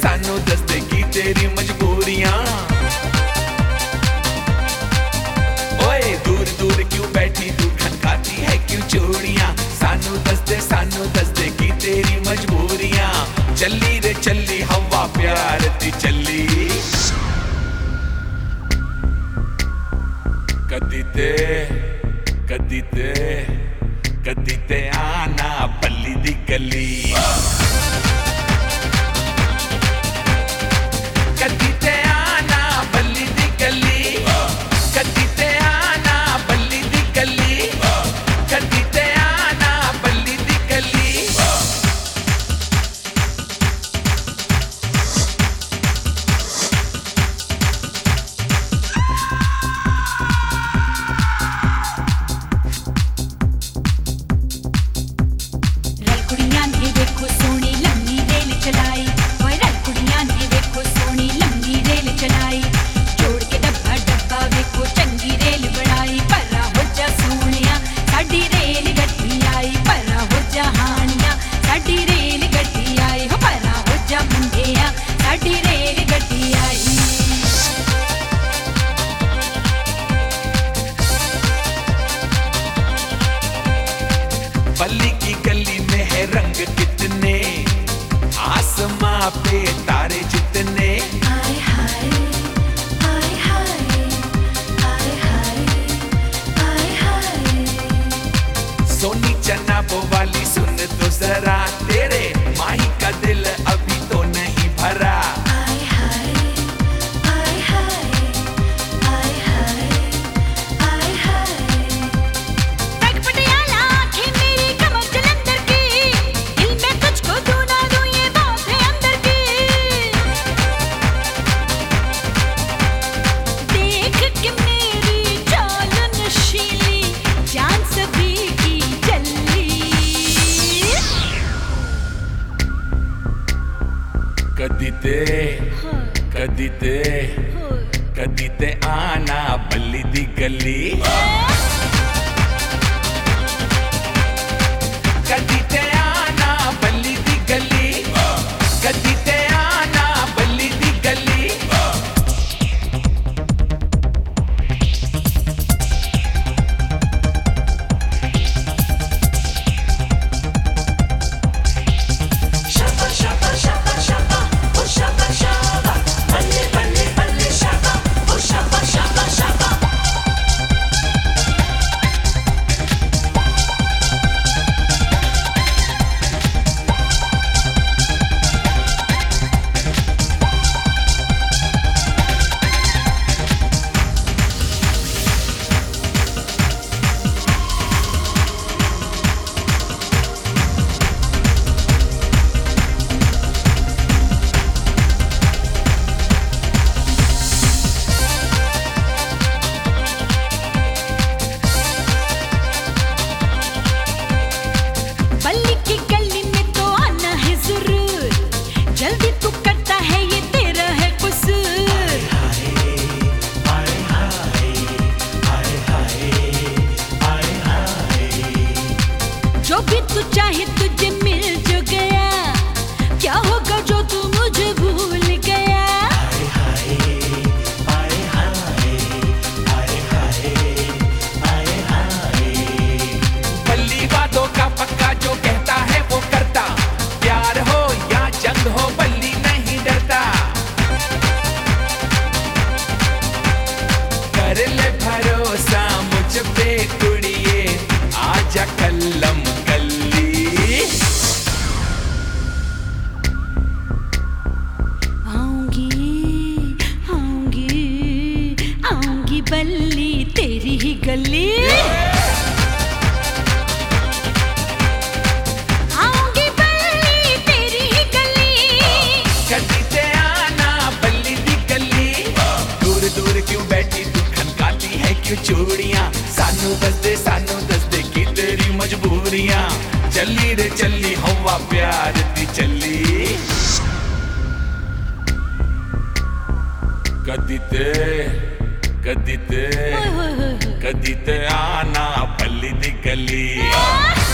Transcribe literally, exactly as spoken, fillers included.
सानू दसदे की तेरी मजबूरियां। ओए दूर दूर क्यों बैठी तू खनकाती है क्यों चूड़ियां, सानू दसदे सानू दसदे की तेरी मजबूरियां। चली रे चली हवा प्यार दी चली, कदी ते कदी ते कदी ते आना बल्ली दी गली, कदी ते आना बल्ली दी गली, कदी ते आना बल्ली दी गली, कदी ते आना बल्ली दी गली। बल्ली की गली में है रंग कितने, आसमां पे तारे जितने। हाय हाय हाय हाय हाय हाय हाय। सोनी चना वो वाली सुन तो जरा, तेरे माही का दिल अभी तो नहीं भरा। हाय हाय हाय हाय हाय हाय हाय। टक पटियाला आँखें मेरी कमर जलंधर की, दिल में तुझको दूं ना दूं ये बात है अंदर की। देख के मेरी चाल नशीली, जान सभी की जल्ली। कदी ते कदी ते कदी ते आना बल्ली दी गली, कदी ते आना बल्ली दी गली, कदी ते आना बल्ली दी गली। Shabba shabba shabba shabba, oh shabba shabba, balle balle balle shabba, oh shabba shabba shabba. बल्ली की गली में तो आना है जरूर, जल्दी तू करता है ये तेरा है कसूर। जो भी तू चाहे तुझे मिल जो गया, क्या होगा जो तू मुझे भूल गया। बल्ली वादों का पक्का जो कहता है वो करता, प्यार हो या जंग हो बल्ली नहीं डरता। कर ले भरोसा मुझ पे कुड़िए, आजा कल्लम कल्ली। आऊंगी आऊंगी आऊंगी बल्ली तेरी ही गली। आऊंगी बल्ली तेरी ही गली। कदी ते आना बल्ली दी गली, दूर दूर क्यों बैठी तू खनकाती है क्यों चूड़ियां, सानू दसदे सानू दसदे की तेरी मजबूरियां। चली रे चली हवा प्यार दी चली, कदी ते कदी ते कदी ते आना बल्ली दी गली।